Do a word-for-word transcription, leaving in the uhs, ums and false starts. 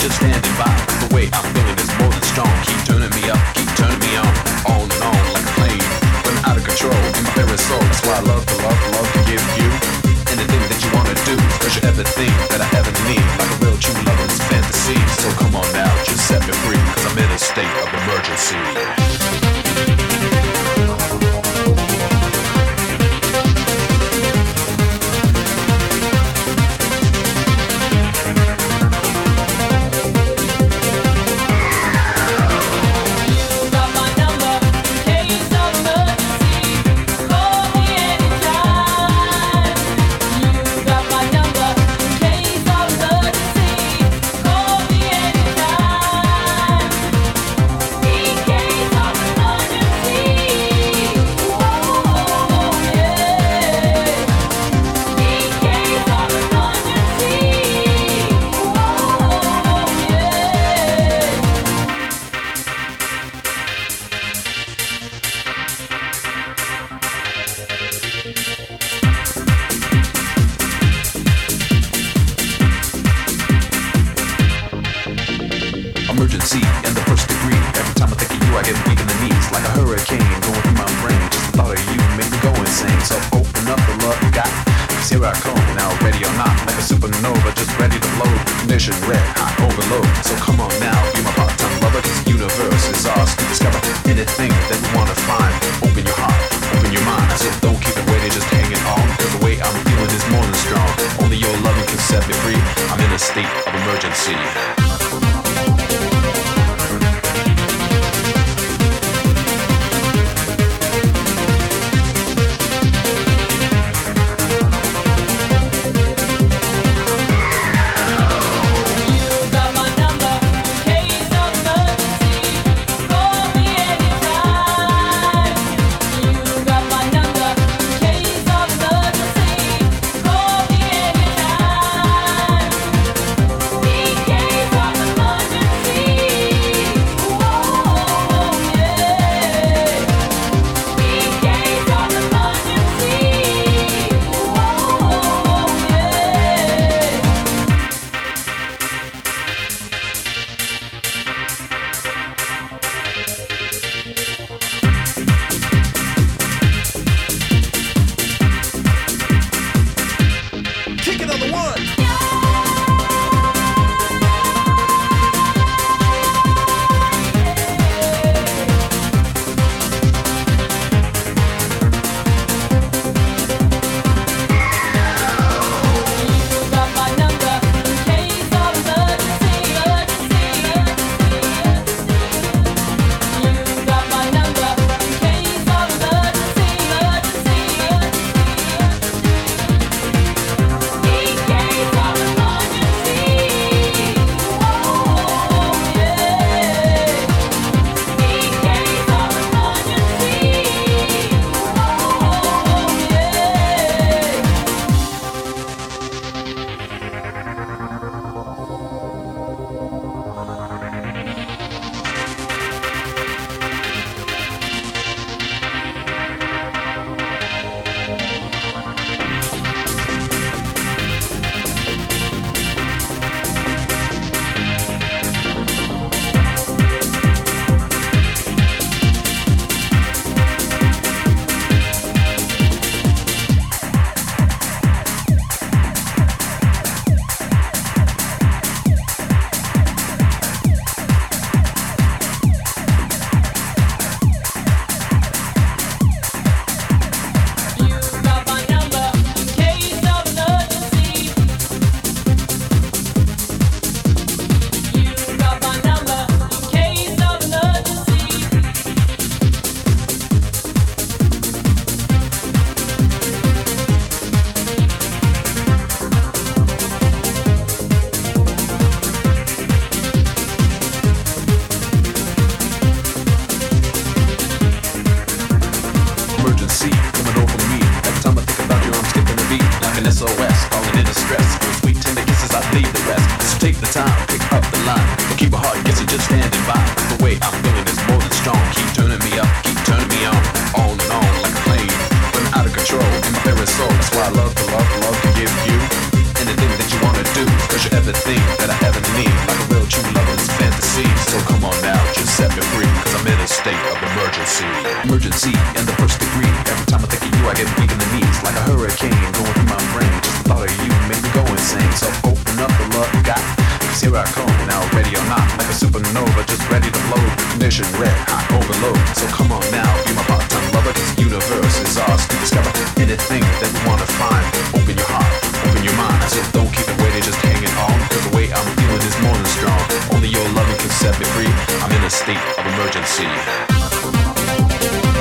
just standing by. The way I'm feeling is more than strong. Keep turning me up, keep turning me on. On and on like a plane, running out of control in my very soul. That's why I love to love, love to give you anything that you wanna do. Cause you're everything that I ever need. Like a real true lover's fantasy. So come on now, just set me free. Cause I'm in a state of emergency. Emergency in the first degree. Every time I think of you, I get weak in the knees. Like a hurricane going through my brain. Just the thought of you make me go insane. So open up the love you got. Cause here I come, now ready or not. Like a supernova, just ready to blow. Ignition red, hot overload. So come on now, be my part-time lover. Cause the universe is ours to discover. Anything that you wanna find. Open your heart, open your mind. So don't keep it waiting, just hanging on. Cause the way I'm feeling is more than strong. Only your loving can set me free. I'm in a state of emergency. Everything that I ever need, like a real true emergency. Emergency in the first degree. Every time I think of you, I get weak in the knees. Like a hurricane going through my brain. Just the thought of you made me go insane. So open up the love you got. Cause here I come, now ready or not. Like a supernova, just ready to blow. Condition red, hot overload. So come on now, be my part-time lover. This universe is ours to discover. Anything that you wanna find. Open your heart, open your mind. So don't keep it waiting, just hang it on. Cause the way I'm feeling is more than strong. Only your loving can set me free. I'm in a state of emergency.